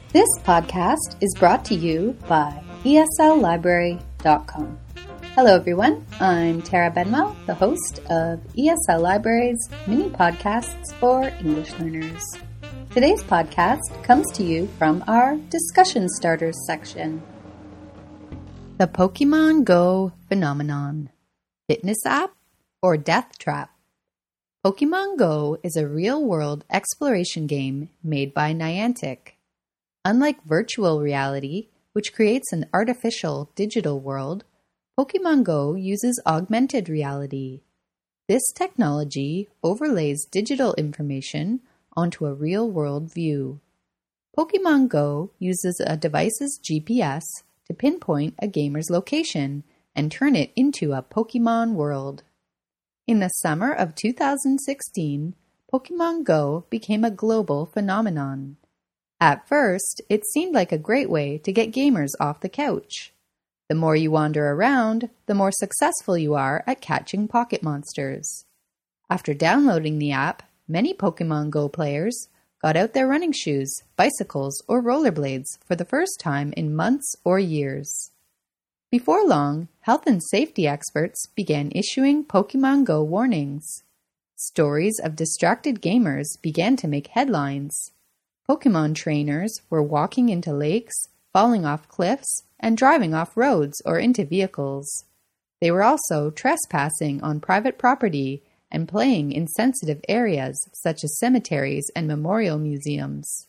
This podcast is brought to you by ESLlibrary.com. Hello everyone, I'm Tara Benwell, the host of ESL Library's mini podcasts for English learners. Today's podcast comes to you from our Discussion Starters section. The Pokemon Go phenomenon. Fitness app or death trap? Pokemon Go is a real-world exploration game made by Niantic. Unlike virtual reality, which creates an artificial digital world, Pokemon Go uses augmented reality. This technology overlays digital information onto a real-world view. Pokemon Go uses a device's GPS to pinpoint a gamer's location and turn it into a Pokemon world. In the summer of 2016, Pokemon Go became a global phenomenon. At first, it seemed like a great way to get gamers off the couch. The more you wander around, the more successful you are at catching pocket monsters. After downloading the app, many Pokemon Go players got out their running shoes, bicycles, or rollerblades for the first time in months or years. Before long, health and safety experts began issuing Pokemon Go warnings. Stories of distracted gamers began to make headlines. Pokemon trainers were walking into lakes, falling off cliffs, and driving off roads or into vehicles. They were also trespassing on private property and playing in sensitive areas such as cemeteries and memorial museums.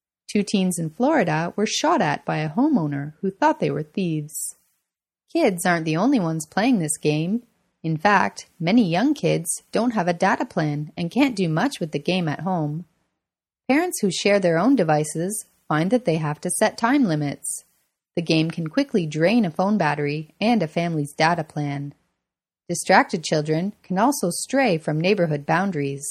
2 teens in Florida were shot at by a homeowner who thought they were thieves. Kids aren't the only ones playing this game. In fact, many young kids don't have a data plan and can't do much with the game at home. Parents who share their own devices find that they have to set time limits. The game can quickly drain a phone battery and a family's data plan. Distracted children can also stray from neighborhood boundaries.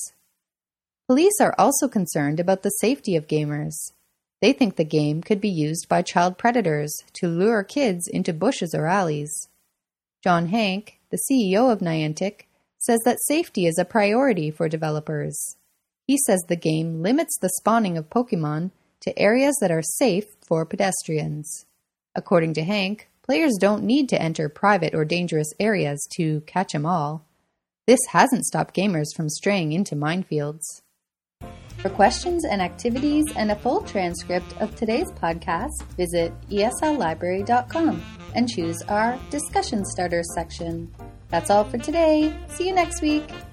Police are also concerned about the safety of gamers. They think the game could be used by child predators to lure kids into bushes or alleys. John Hank, the CEO of Niantic, says that safety is a priority for developers. He says the game limits the spawning of Pokemon to areas that are safe for pedestrians. According to Hank, players don't need to enter private or dangerous areas to catch 'em all. This hasn't stopped gamers from straying into minefields. For questions and activities and a full transcript of today's podcast, visit ESLlibrary.com and choose our Discussion Starters section. That's all for today. See you next week.